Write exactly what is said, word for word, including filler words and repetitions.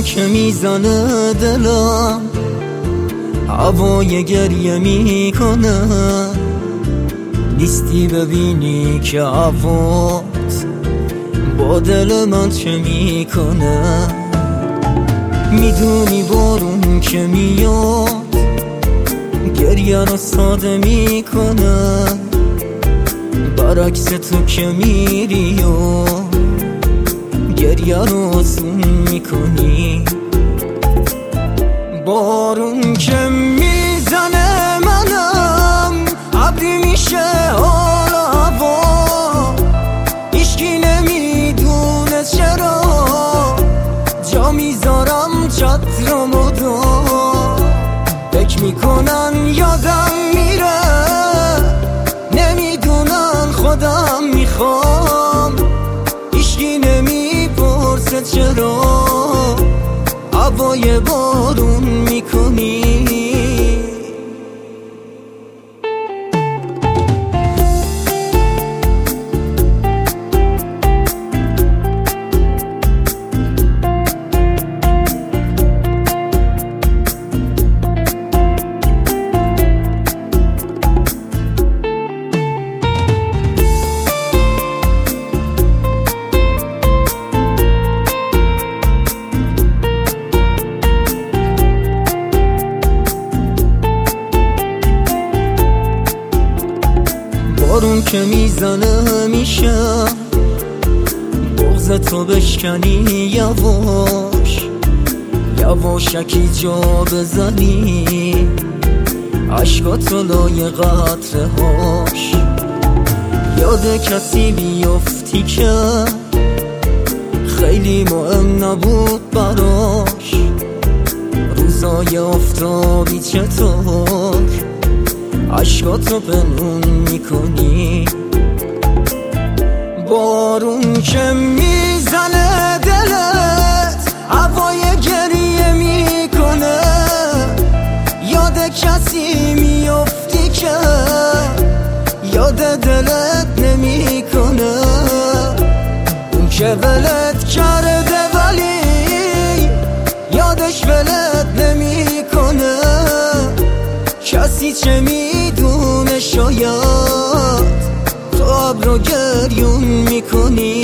که میزنه دلم هوای گریه میکنه، نیستی ببینی که هوات با دل من چه میکنه. میدونی بارون که میاد گریه رو ساده میکنه، برعکس تو که میری و گریه رو آسون میکنی. بارون که میزنه منم ابری میشه حال هوا، هیچکی نمیدونه چرا جا میذارم چترم و دا. فکر میکنن یادم میره، نمیدونن خودم میخوام، هیچکی نمیپرسه چرا هوای بارون میکنی. بارون که میزنه میشه بغض تو بشکنی، یواش یواشکی جا بزنی، عشقاتو لای قطره هاش. یاد کسی بیفتی که خیلی مهم نبود براش، روزای آفتابی چطور عشقاتو پنهون میکنی. بارون که میزنه دلت هوای گریه میکنه، یاد کسی میفتی که یاد دلت نمیکنه. اون که ولت کرده ولی یادش ولت نمیکنه، کسی چه میدونه شاید تو ابرو گریون میکنی.